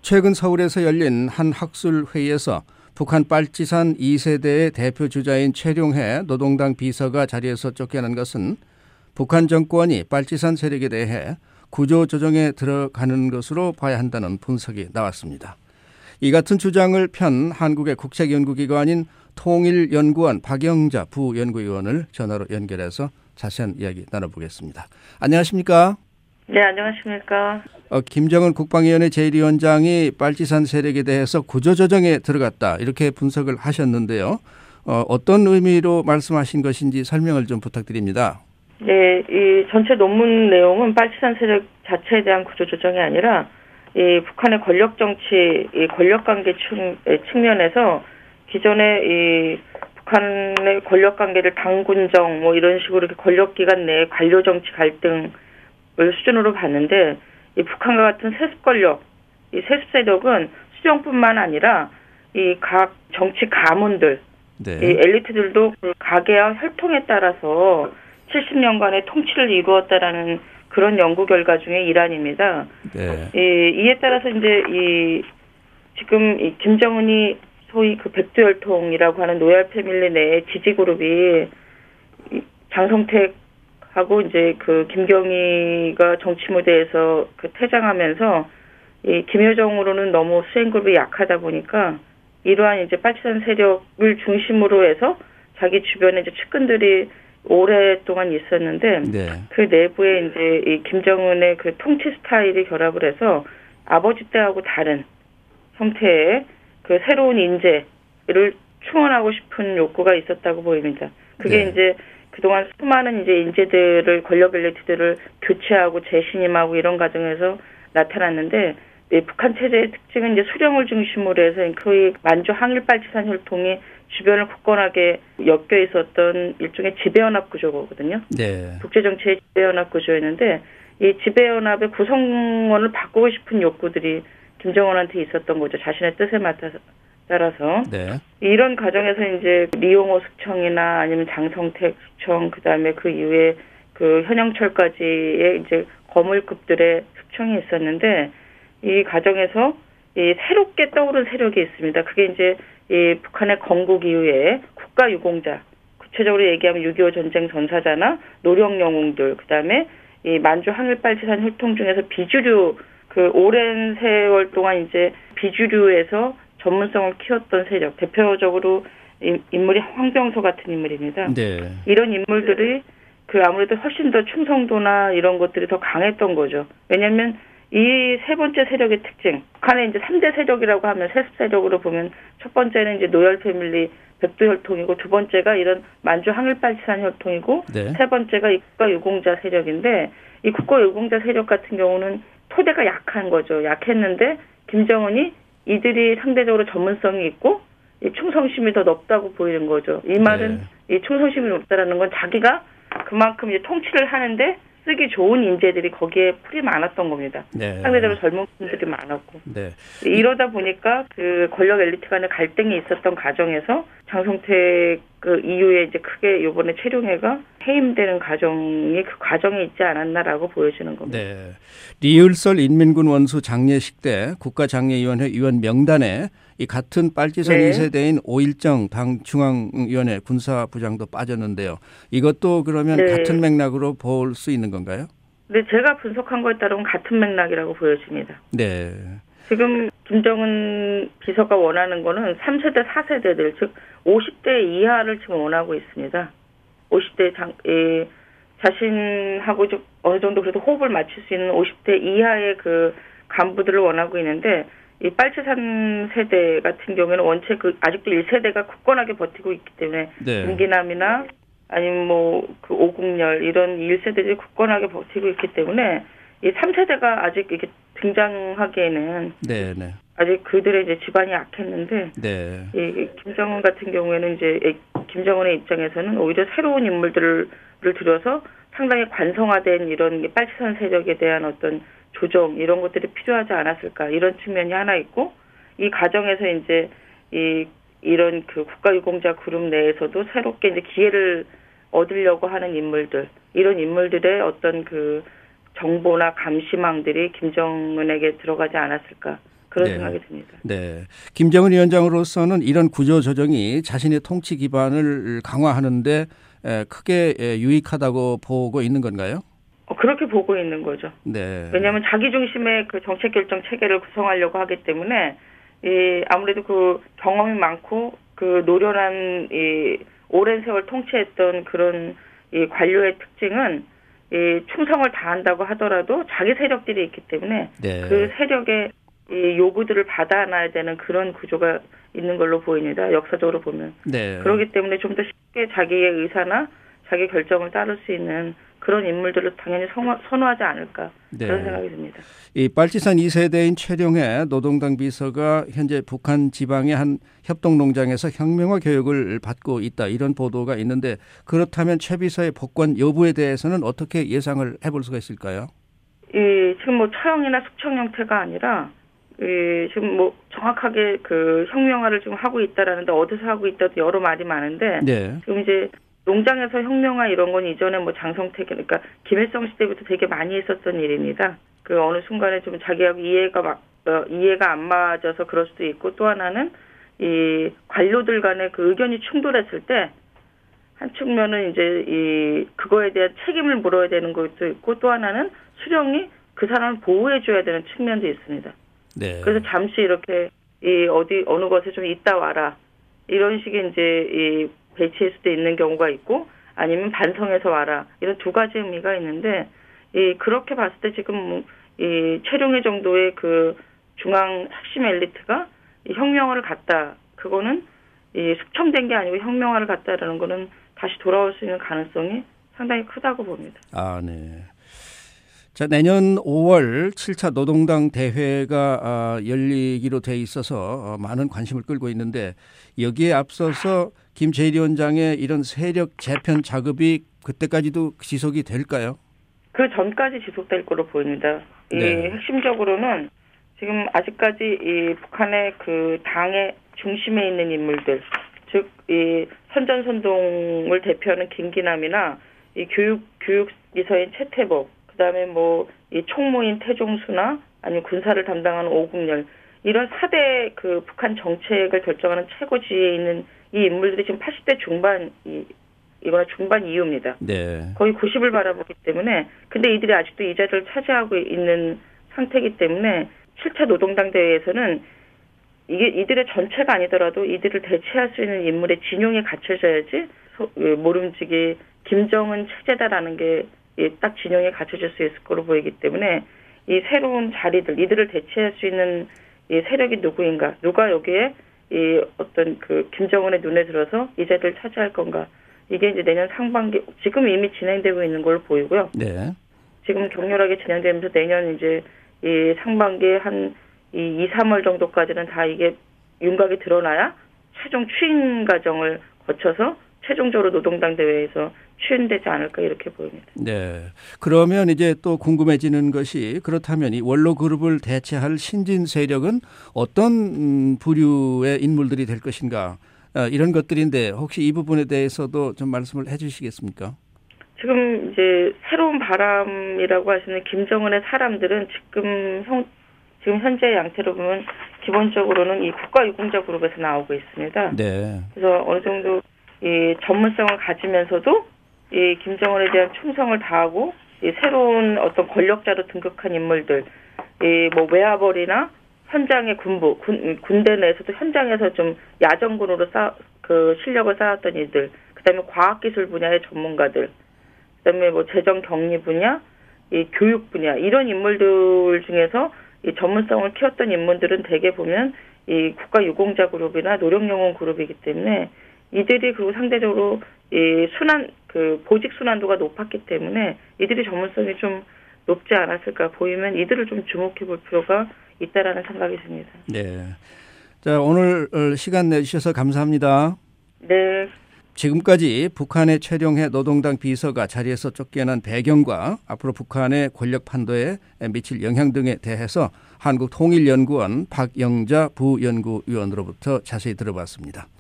최근 서울에서 열린 한 학술 회의에서 북한 빨치산 2세대의 대표 주자인 최룡해 노동당 비서가 자리에서 쫓겨난 것은 북한 정권이 빨치산 세력에 대해 구조조정에 들어가는 것으로 봐야 한다는 분석이 나왔습니다. 이 같은 주장을 편 한국의 국책연구기관인 통일연구원 박영자 부연구위원을 전화로 연결해서 자세한 이야기 나눠보겠습니다. 안녕하십니까? 네, 안녕하십니까? 김정은 국방위원회 제1위원장이 빨치산 세력에 대해서 구조조정에 들어갔다 이렇게 분석을 하셨는데요. 어떤 의미로 말씀하신 것인지 설명을 좀 부탁드립니다. 네, 이 전체 논문 내용은 빨치산 세력 자체에 대한 구조조정이 아니라 이 북한의 권력 정치, 이 권력관계 측면에서 기존의 이 북한의 권력관계를 당군정 뭐 이런 식으로 이렇게 권력기관 내 관료 정치 갈등을 수준으로 봤는데 이 북한과 같은 세습 권력, 이 세습 세력은 수정뿐만 아니라 이 각 정치 가문들, 네. 이 엘리트들도 그 가계와 혈통에 따라서 70년간의 통치를 이루었다라는 그런 연구 결과 중에 일환입니다. 네. 이에 따라서 이제 지금 이 김정은이 소위 그 백두혈통이라고 하는 노열 패밀리 내의 지지 그룹이 장성택하고 이제 그 김경희가 정치 무대에서 그 퇴장하면서 이 김여정으로는 너무 수행 그룹이 약하다 보니까 이러한 이제 빨치산 세력을 중심으로 해서 자기 주변에 이제 측근들이 오랫동안 있었는데 네. 그 내부에 이제 이 김정은의 그 통치 스타일이 결합을 해서 아버지 때하고 다른 형태의 그 새로운 인재를 충원하고 싶은 욕구가 있었다고 보입니다. 그게 네. 이제 그동안 수많은 이제 인재들을 권력 엘리트들을 교체하고 재신임하고 이런 과정에서 나타났는데 북한 체제의 특징은 이제 수령을 중심으로 해서 거의 만주 항일 빨치산 혈통이 주변을 굳건하게 엮여 있었던 일종의 지배연합 구조거든요. 네. 국제정치의 지배연합 구조였는데 이 지배연합의 구성원을 바꾸고 싶은 욕구들이 김정은한테 있었던 거죠. 자신의 뜻에 따라서. 네. 이런 과정에서 이제 리용호 숙청이나 아니면 장성택 숙청, 그 다음에 그 이후에 그 현영철까지의 이제 거물급들의 숙청이 있었는데 이 과정에서 이 새롭게 떠오른 세력이 있습니다. 그게 이제 이 북한의 건국 이후에 국가유공자, 구체적으로 얘기하면 6.25 전쟁 전사자나 노령 영웅들, 그 다음에 이 만주 항일빨치산 혈통 중에서 비주류, 그 오랜 세월 동안 이제 비주류에서 전문성을 키웠던 세력, 대표적으로 인물이 황병서 같은 인물입니다. 네. 이런 인물들이 그 아무래도 훨씬 더 충성도나 이런 것들이 더 강했던 거죠. 왜냐하면 이 세 번째 세력의 특징, 북한의 이제 3대 세력이라고 하면 세습 세력으로 보면 첫 번째는 이제 노열 패밀리 백두혈통이고 두 번째가 이런 만주 항일빨치산 혈통이고 네. 세 번째가 이 국가유공자 세력인데 이 국가유공자 세력 같은 경우는 토대가 약한 거죠. 약했는데 김정은이 이들이 상대적으로 전문성이 있고 이 충성심이 더 높다고 보이는 거죠. 이 말은 네. 이 충성심이 높다라는 건 자기가 그만큼 이제 통치를 하는데 쓰기 좋은 인재들이 거기에 풀이 많았던 겁니다. 네. 상대적으로 젊은 분들이 많았고. 네. 이러다 보니까 그 권력 엘리트 간의 갈등이 있었던 과정에서 장성택 그 이후에 이제 크게 이번에 최룡해가 해임되는 과정이 그 과정에 있지 않았나라고 보여지는 겁니다. 네. 리을설 인민군 원수 장례식 때 국가장례위원회 위원 명단에 이 같은 빨치산 네. 2세대인 오일정 당 중앙위원회 군사부장도 빠졌는데요. 이것도 그러면 네. 같은 맥락으로 볼 수 있는 건가요? 네, 제가 분석한 거에 따르면 같은 맥락이라고 보여집니다. 네. 지금 김정은 비서가 원하는 거는 3세대, 4세대들, 즉 50대 이하를 지금 원하고 있습니다. 50대 자신하고 좀 어느 정도 그래도 호흡을 맞출 수 있는 50대 이하의 그 간부들을 원하고 있는데 이 빨치산 세대 같은 경우에는 원체 그 아직도 1세대가 굳건하게 버티고 있기 때문에 네. 임기남이나 아니면 뭐 그 오국열 이런 1세대들이 굳건하게 버티고 있기 때문에 이 3세대가 아직 이렇게 등장하기에는 네, 네. 아직 그들의 이제 집안이 약했는데 네. 이 김정은 같은 경우에는 이제 김정은의 입장에서는 오히려 새로운 인물들을 들여서 상당히 관성화된 이런 빨치산 세력에 대한 어떤 조정 이런 것들이 필요하지 않았을까 이런 측면이 하나 있고 이 과정에서 이제 이런 그 국가유공자 그룹 내에서도 새롭게 이제 기회를 얻으려고 하는 인물들 이런 인물들의 어떤 그 정보나 감시망들이 김정은에게 들어가지 않았을까 그런 생각이 듭니다. 네, 김정은 위원장으로서는 이런 구조 조정이 자신의 통치 기반을 강화하는데 크게 유익하다고 보고 있는 건가요? 그렇게 보고 있는 거죠. 네. 왜냐하면 자기 중심의 그 정책 결정 체계를 구성하려고 하기 때문에 아무래도 그 경험이 많고 그 노련한 오랜 세월 통치했던 그런 관료의 특징은 충성을 다한다고 하더라도 자기 세력들이 있기 때문에 네. 그 세력의 요구들을 받아 안아야 되는 그런 구조가 있는 걸로 보입니다. 역사적으로 보면. 네. 그렇기 때문에 좀 더 쉽게 자기의 의사나 자기 결정을 따를 수 있는 그런 인물들을 당연히 선호하지 않을까 네. 그런 생각이 듭니다. 이 빨치산 2세대인 최룡해 노동당 비서가 현재 북한 지방의 한 협동농장에서 혁명화 교육을 받고 있다 이런 보도가 있는데 그렇다면 최 비서의 복권 여부에 대해서는 어떻게 예상을 해볼 수가 있을까요? 지금 뭐 처형이나 숙청 형태가 아니라 지금 뭐 정확하게 그 혁명화를 지금 하고 있다라는데 어디서 하고 있다도 여러 말이 많은데 네. 지금 이제 농장에서 혁명화 이런 건 이전에 뭐 장성택 그러니까 김일성 시대부터 되게 많이 있었던 일입니다. 그 어느 순간에 좀 자기하고 이해가 안 맞아서 그럴 수도 있고 또 하나는 이 관료들 간의 그 의견이 충돌했을 때 한 측면은 이제 그거에 대한 책임을 물어야 되는 것도 있고 또 하나는 수령이 그 사람을 보호해줘야 되는 측면도 있습니다. 네. 그래서 잠시 이렇게 어느 곳에 좀 있다 와라 이런 식의 이제 배치할 수도 있는 경우가 있고 아니면 반성해서 와라 이런 두 가지 의미가 있는데 그렇게 봤을 때 지금 최룡해 정도의 그 중앙 핵심 엘리트가 혁명화를 갔다 그거는 숙청된 게 아니고 혁명화를 갔다라는 거는 다시 돌아올 수 있는 가능성이 상당히 크다고 봅니다. 아, 네. 자, 내년 5월 7차 노동당 대회가 열리기로 돼 있어서 많은 관심을 끌고 있는데 여기에 앞서서 김재일 위원장의 이런 세력 재편 작업이 그때까지도 지속이 될까요? 그 전까지 지속될 거로 보입니다. 네. 핵심적으로는 지금 아직까지 북한의 그 당의 중심에 있는 인물들, 즉 선전선동을 대표하는 김기남이나 교육비서인 최태복, 그다음에 뭐 이 총무인 태종수나 아니면 군사를 담당하는 오국열 이런 4대 그 북한 정책을 결정하는 최고지에 있는 이 인물들이 지금 80대 이거나 중반 이후입니다. 네. 거의 90을 바라보기 때문에 근데 이들이 아직도 이 자리를 차지하고 있는 상태이기 때문에 7차 노동당 대회에서는 이게 이들의 전체가 아니더라도 이들을 대체할 수 있는 인물의 진용이 갖춰져야지 모름지기 김정은 체제다라는 게 딱 진영에 갖춰질 수 있을 거로 보이기 때문에 이 새로운 자리들 이들을 대체할 수 있는 이 세력이 누구인가 누가 여기에 이 어떤 그 김정은의 눈에 들어서 이 자리를 차지할 건가 이게 이제 내년 상반기 지금 이미 진행되고 있는 걸로 보이고요. 네. 지금 격렬하게 진행되면서 내년 이제 이 상반기에 한 2, 3월 정도까지는 다 이게 윤곽이 드러나야 최종 추인 과정을 거쳐서 최종적으로 노동당 대회에서 추인되지 않을까 이렇게 보입니다. 네. 그러면 이제 또 궁금해지는 것이 그렇다면 이 원로 그룹을 대체할 신진 세력은 어떤 부류의 인물들이 될 것인가 이런 것들인데 혹시 이 부분에 대해서도 좀 말씀을 해주시겠습니까? 지금 이제 새로운 바람이라고 하시는 김정은의 사람들은 지금 현재 양태로 보면 기본적으로는 이 국가유공자 그룹에서 나오고 있습니다. 네. 그래서 어느 정도 이 전문성을 가지면서도 이 김정은에 대한 충성을 다하고 이 새로운 어떤 권력자로 등극한 인물들, 이 뭐 외화벌이나 현장의 군대 내에서도 현장에서 좀 야전군으로 그 실력을 쌓았던 이들, 그다음에 과학기술 분야의 전문가들, 그다음에 뭐 재정 경리 분야, 이 교육 분야 이런 인물들 중에서 이 전문성을 키웠던 인물들은 대개 보면 이 국가유공자 그룹이나 노령영웅 그룹이기 때문에 이들이 그리고 상대적으로 이 보직 순환도가 높았기 때문에 이들이 전문성이 좀 높지 않았을까 보이면 이들을 좀 주목해 볼 필요가 있다라는 생각이 듭니다. 네. 자, 오늘 시간 내주셔서 감사합니다. 네. 지금까지 북한의 최룡해 노동당 비서가 자리에서 쫓겨난 배경과 앞으로 북한의 권력 판도에 미칠 영향 등에 대해서 한국통일연구원 박영자 부연구위원으로부터 자세히 들어봤습니다.